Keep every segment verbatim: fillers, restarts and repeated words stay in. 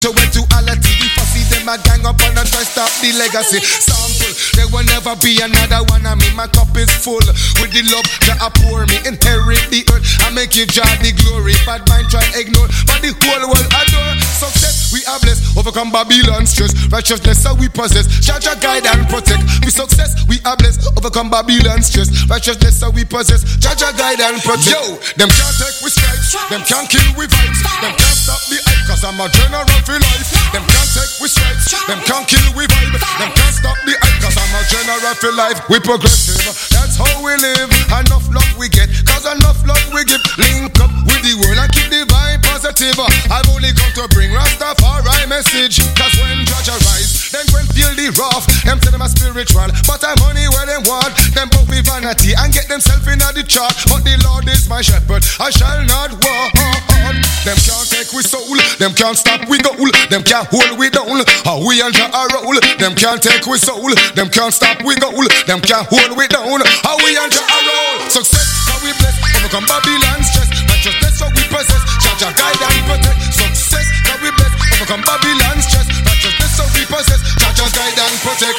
To eventuality, if I see them a gang up and I try stop the legacy. Sample, there will never be another one of me. My cup is full with the love that I pour me. Inherit the earth, I make you jar the glory. Bad mind try ignore, but the whole world adore. Success, we are blessed, overcome Babylon stress. Righteousness, so we possess. Judge, guide and protect. With success, we are blessed, overcome Babylon stress. Righteousness, so we possess. Judge, guide and protect. Yo, them can't take we stripes, them can't kill we vibes, them can't stop the hype, cause I'm a general for life. Them can't take we stripes, them can't kill we vibe, them can't stop the hype, cause I'm a general for life. We progressive, that's how we live. Enough love we get, cause enough love we give. Link up with the world and keep the vibe positive. I've only come to bring Rastafari message, cause when judge arise, then when feel the wrath, them tell them a spiritual, but I'm money where them want. Them both be vanity and get themselves in the chart. But the Lord is my shepherd, I shall not walk. Them can't take we soul, them can't stop we goal, them can't hold we down. How we under a roll, them can't take we soul, them can't stop we goal, them can't hold we down. How we under a roll. Success, how we bless, overcome Babylon stress. Righteousness, how we possess, Jah Jah guide and protect. Success, how we bless, overcome Babylon stress. Righteousness, how we possess, Jah Jah guide and protect.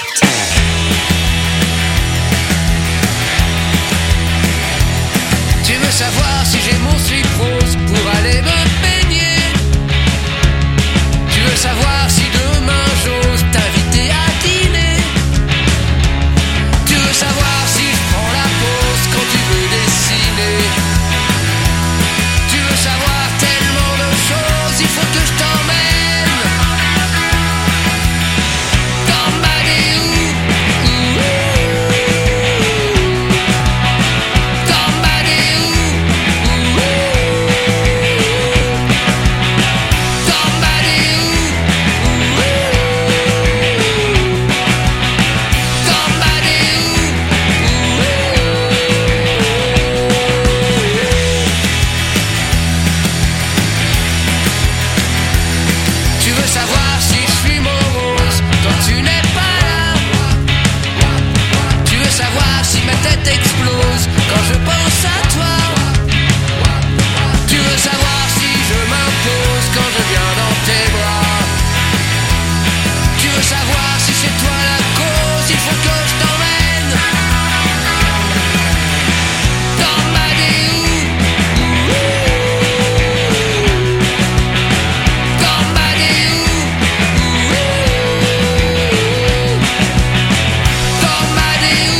Tu veux savoir si j'ai mon slip rose pour aller me baigner? Tu veux savoir si demain j'ose t'inviter à dîner? Tu veux savoir si je prends la pause quand tu veux dessiner? Tu veux savoir tellement de choses, il faut que je t'emmène dans Madéou. Explose quand je pense à toi. Tu veux savoir si je m'impose quand je viens dans tes bras. Tu veux savoir si c'est toi la cause, il faut que je t'emmène dans Madéou. Dans Madéou. Dans Madéou.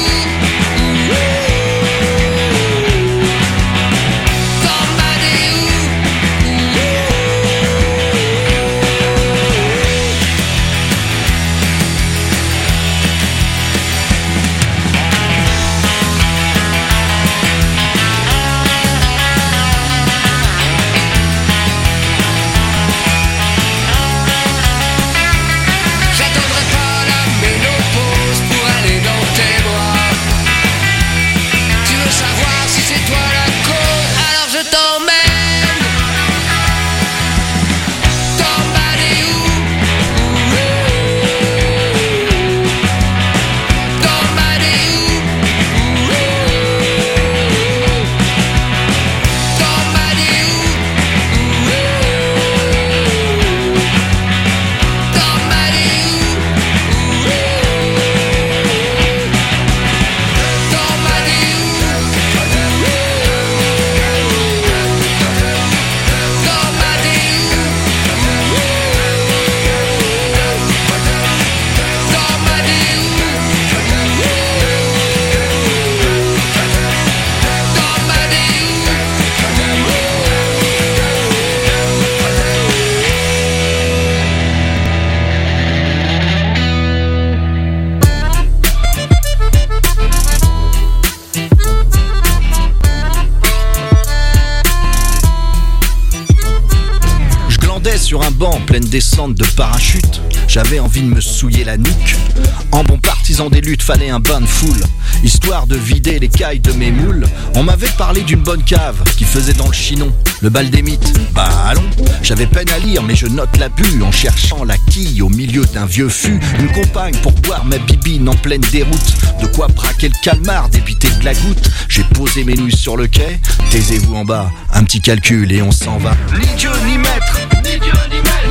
Sur un banc, pleine descente de parachute, j'avais envie de me souiller la nuque. En bon partisan des luttes, fallait un bain de foule, histoire de vider les cailles de mes moules. On m'avait parlé d'une bonne cave qui faisait dans le chinon le bal des mythes. Bah allons, j'avais peine à lire mais je note la bu en cherchant la quille au milieu d'un vieux fût. Une compagne pour boire ma bibine en pleine déroute, de quoi braquer le calmar, débiter de la goutte. J'ai posé mes nouilles sur le quai, taisez-vous en bas, un petit calcul et on s'en va. Ni Dieu ni maître, ni Dieu ni maître,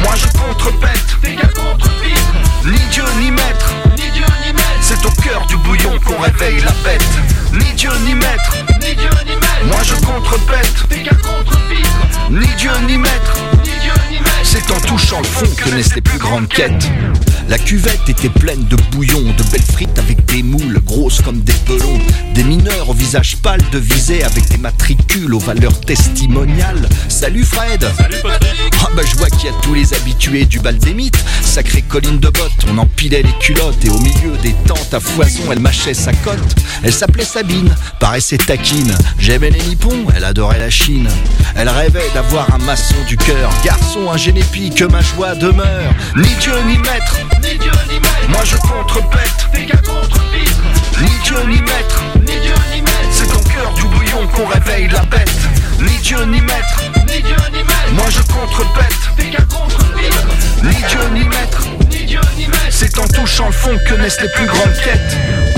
Moi je contrepète, t'es qu'un contre-pitre. Ni Dieu ni maître, Ni Dieu ni maître. c'est au cœur du bouillon qu'on réveille la bête. Ni Dieu ni maître, Ni Dieu ni maître. moi je contrepète, t'es qu'un contre-pitre. ni Dieu ni maître, Ni Dieu ni maître. c'est en touchant le fond que naissent les plus grandes quêtes. La cuvette était pleine de bouillon, de belles frites avec des moules grosses comme des pelons, des mineurs au visage pâle de visée avec des matricules aux valeurs testimoniales. Salut Fred. Salut Patrick. Ah bah je vois qu'il y a tous les habitués du bal des mythes. Sacrée colline de bottes, on empilait les culottes et au milieu des tentes à foison, elle mâchait sa cote. Elle s'appelait Sabine, paraissait taquine. J'aimais les nippons, elle adorait la Chine. Elle rêvait d'avoir un maçon du cœur, garçon un génépi que ma joie demeure. Ni Dieu ni maître, Ni Dieu ni maître. moi je contrepète, t'es qu'un contre-pitre. ni Dieu ni maître, Ni Dieu ni maître. c'est au cœur du bouillon qu'on réveille la bête. Ni Dieu ni maître, Ni Dieu ni maître. moi je contrepète, t'es qu'un contre-pitre. ni Dieu ni maître, Ni Dieu ni maître. c'est en touchant le fond que naissent les plus grandes quêtes.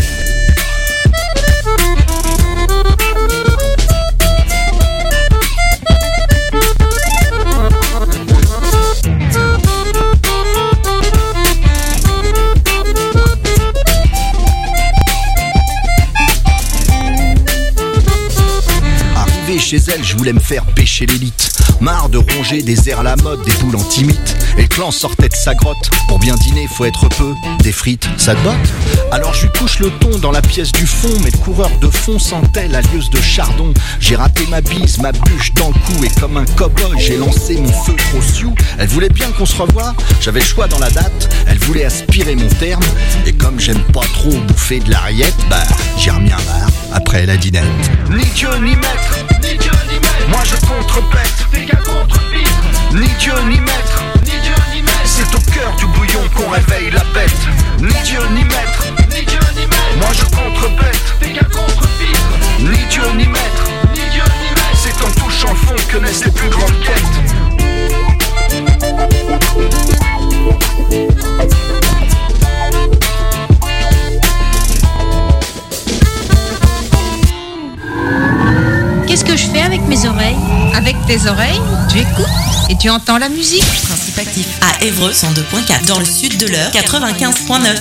Chez elle, je voulais me faire pêcher l'élite. Marre de ronger des airs à la mode, des boules anti-mythes. Et le clan sortait de sa grotte. Pour bien dîner, faut être peu. Des frites, ça te botte? Alors je lui couche le ton dans la pièce du fond. Mais le coureur de fond sentait la lieuse de chardon. J'ai raté ma bise, ma bûche dans le cou. Et comme un cow-boy, j'ai lancé mon feu trop sioux. Elle voulait bien qu'on se revoie, j'avais le choix dans la date. Elle voulait aspirer mon terme. Et comme j'aime pas trop bouffer de l'arriette, bah j'ai remis un bar après la dinette. Ni Dieu ni maître, Ni Dieu ni maître. moi je contrepète, t'es qu'un contre-pitre. ni Dieu ni maître, Ni Dieu ni maître. c'est au cœur du bouillon qu'on réveille la bête. Ni Dieu ni maître, Ni Dieu ni maître. moi je contrepète, t'es qu'un contre-pitre. ni Dieu ni maître, Ni Dieu ni maître. c'est en touchant le fond que naissent les plus grandes quêtes. Qu'est-ce que je fais avec mes oreilles? Avec tes oreilles, tu écoutes et tu entends la musique. Principe actif à Évreux cent deux point quatre, dans le sud de l'Eure quatre-vingt-quinze point neuf.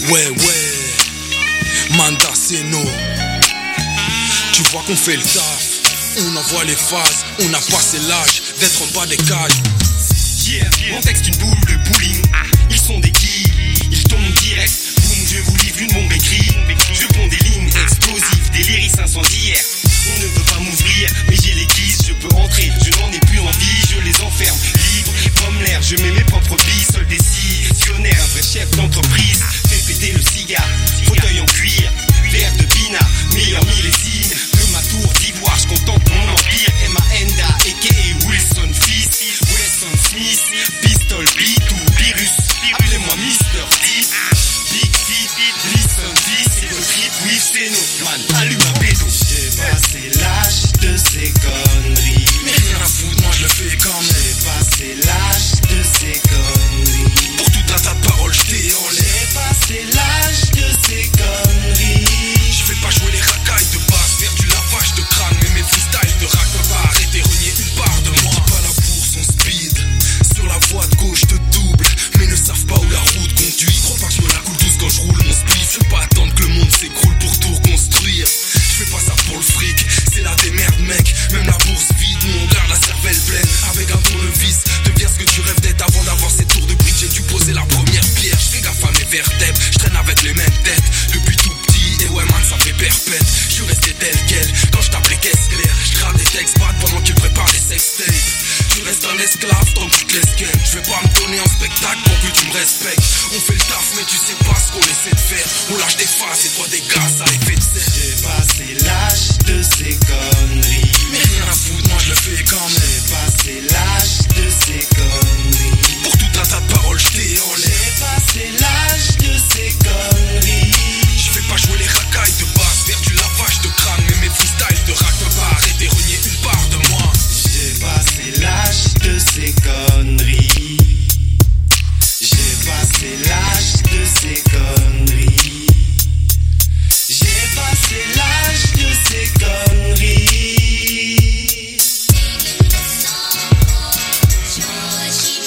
Ouais, ouais, Manda c'est nous. Tu vois qu'on fait le taf, on envoie les phases, on a passé l'âge d'être en bas des cages. Yeah, mon texte une boule de bowling. Ils sont des quilles, ils tombent direct. Boum, je vous livre une bombe écrite. Je ponds des lignes explosives, des lyrics incendiaires. On ne veut pas m'ouvrir, mais j'ai les guises, je peux entrer. Je n'en ai plus envie, je les enferme. Libre comme l'air, je mets mes propres billes. Seul décisionnaire, un vrai chef d'entreprise. Fais péter le cigare, fauteuil en cuir, verre de pina, meilleur millésime. De ma tour d'ivoire, je contemple mon empire. Emma Enda, a k a. Wilson Fils, Wesson Smith, Pistol Beat ou Virus. Appelez-moi Mister T. Big Feet, listen this, c'est le trip, oui c'est nous. Man, allume un bédo. J'ai passé l'âge de ces conneries. Mais rien à foutre, moi je le fais quand même. J'ai passé l'âge de ces conneries. Pour tout un tas de paroles, je t'ai en l'air. J'ai passé l'âge de ces conneries. Je fais pas jouer les racailles de base, faire du lavage de crâne. Mais mes freestyles de rack peuvent pas arrêter, renier une part de moi. Pas la bourse, on speed. Sur la voie de gauche de double, mais ne savent pas où la route conduit. Crois pas que je me la coule douce quand je roule mon speed. Je veux pas attendre que le monde s'écroule pour tout reconstruire. Je fais pas ça pour le fric, c'est la démerde mec. Même la bourse vide, nous on garde la cervelle pleine. Avec un tournevis, deviens ce que tu rêves d'être. Avant d'avoir ces tours de briques, j'ai dû poser la première pierre. Je fais gaffe à mes vertèbres, je traîne avec les mêmes têtes depuis tout petit. Et ouais man, ça fait perpète. Je suis resté tel quel quand je tape les caisses claires. Je crame des textes bad pendant qu'ils préparent des sextapes. Tu restes un esclave tant que tu te laisses ken. Je vais pas me donner en spectacle pour que tu me respectes. On fait le taf mais tu sais pas ce qu'on essaie de faire. On lâche des phases et toi des gaz à effet de serre. J'ai passé l'âge de ces conneries. Mais rien à foutre, moi je le fais quand même. J'ai passé l'âge de ces conneries. Pour tout un tas de paroles, je t'ai en l'air. J'ai passé l'âge de ces conneries. Je fais pas jouer les racailles de base, faire du lavage de crâne. Mais mes freestyles de rack peuvent pas arrêter, renier une part de moi. J'ai passé l'âge de ces conneries. J'ai passé l'âge de ces conneries. J'ai passé l'âge de ces conneries.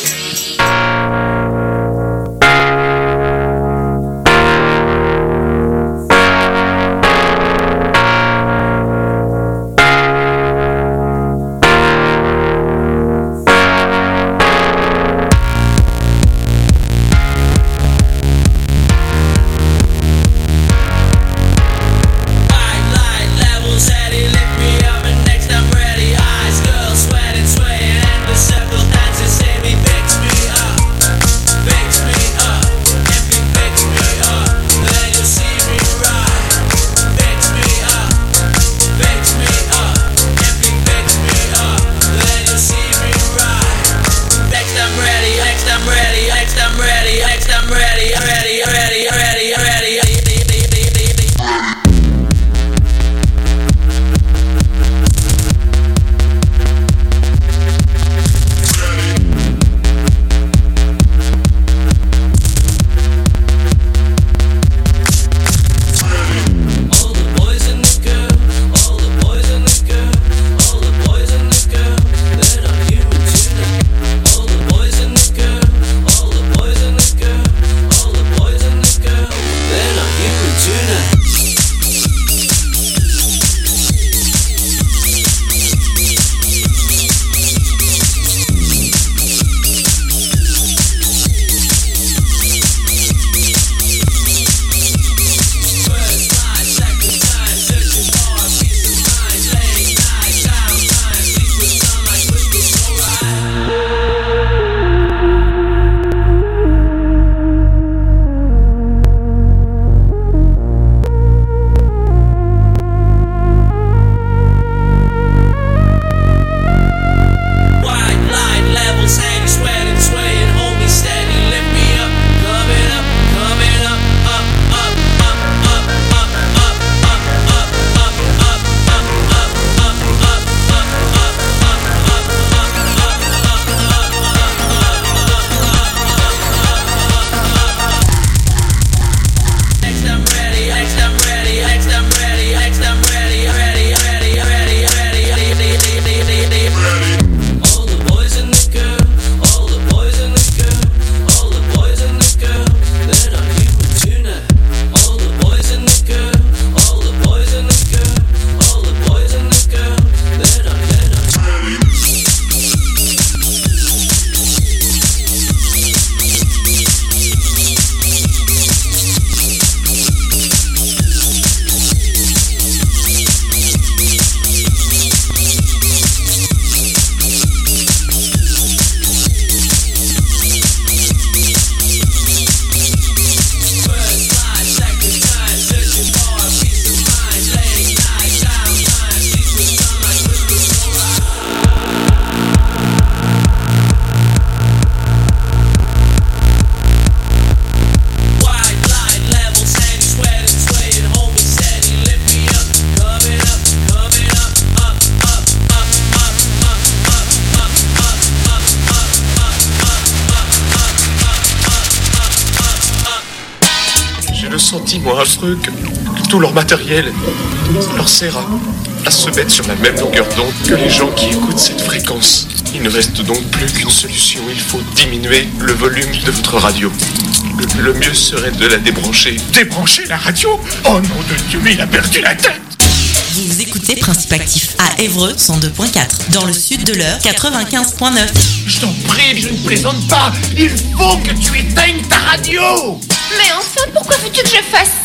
Dis-moi un truc, que tout leur matériel leur sert à, à se mettre sur la même longueur d'onde que les gens qui écoutent cette fréquence. Il ne reste donc plus qu'une solution, il faut diminuer le volume de votre radio. Le, le mieux serait de la débrancher. Débrancher la radio ? Oh nom de Dieu, mais il a perdu la tête. Vous écoutez Principe Actif à Évreux cent deux point quatre, dans le sud de l'Eure quatre-vingt-quinze point neuf. Je t'en prie, je ne plaisante pas. Il faut que tu éteignes ta radio. Mais enfin, pourquoi veux-tu que je fasse ça ?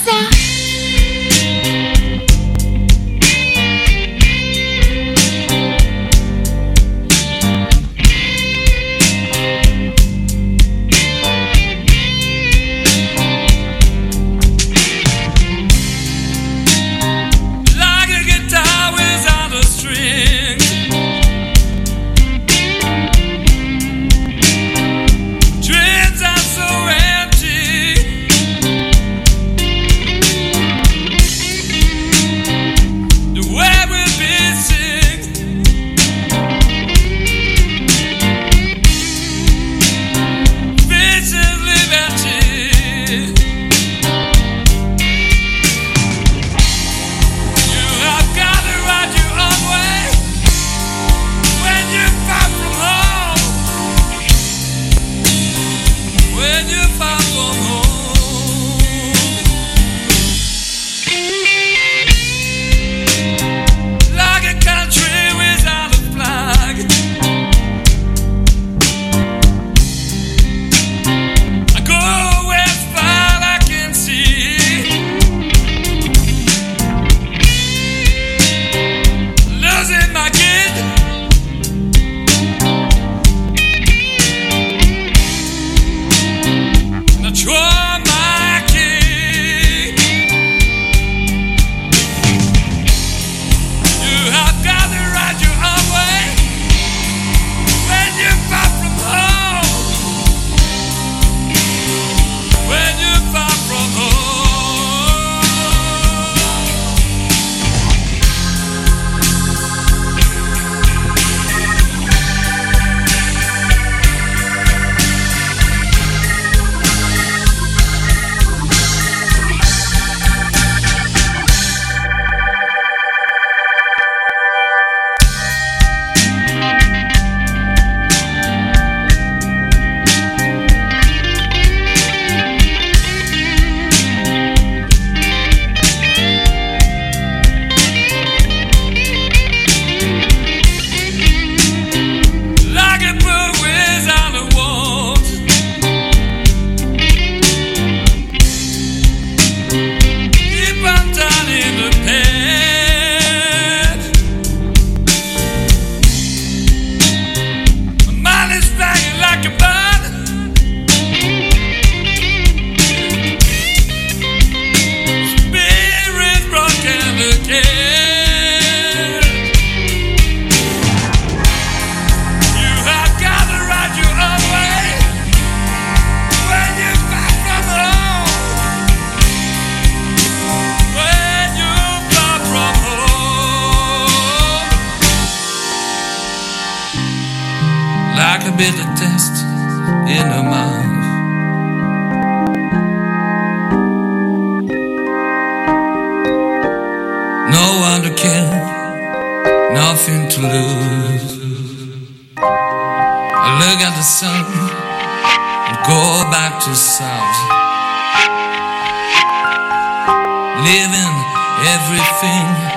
bitter taste in her mouth. No one to care, nothing to lose. I look at the sun and go back to south, living everything